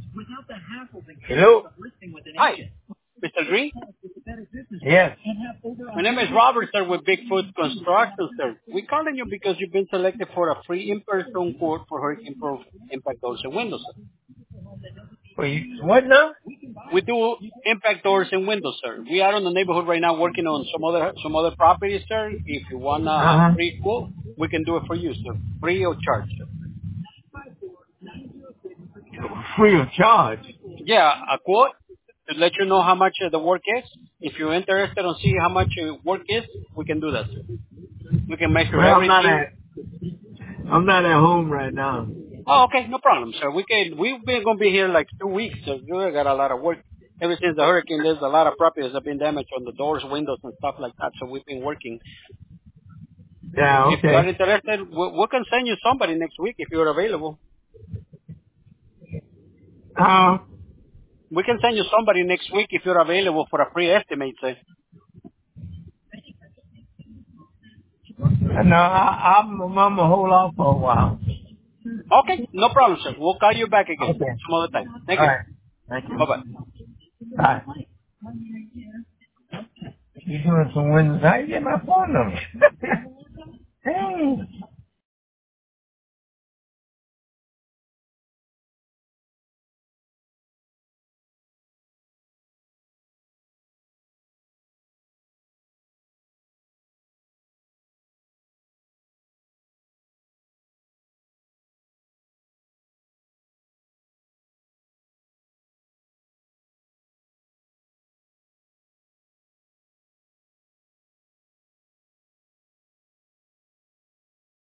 Hello? Hi, Mr. Green. Yes. My name is Robert, sir, with Bigfoot Construction, sir. We're calling you because you've been selected for a free in-person quote for Hurricane Proof impact doors and windows, sir. Wait, what now? We do impact doors and windows, sir. We are in the neighborhood right now working on some other properties, sir. If you want a free quote, we can do it for you, sir. Free of charge, sir. Free of charge. Yeah, a quote to let you know how much the work is. If you're interested on see how much work is, we can do that, sir. We can measure Well, everything. I'm not at home right now. Oh, okay, no problem, sir. We've been gonna be here like 2 weeks, so we got a lot of work. Ever since the hurricane, there's a lot of properties that have been damaged on the doors, windows, and stuff like that. So we've been working. Yeah, If you are okay. interested, we can send you somebody next week if you're available. We can send you somebody next week if you're available for a free estimate, sir. No, I'm gonna hold off for a while. Okay, no problem, sir. We'll call you back again Okay. some other time. Thank All you. right. Thank you. Bye-bye. Bye. You doing some windows? How you get my phone number? Hey.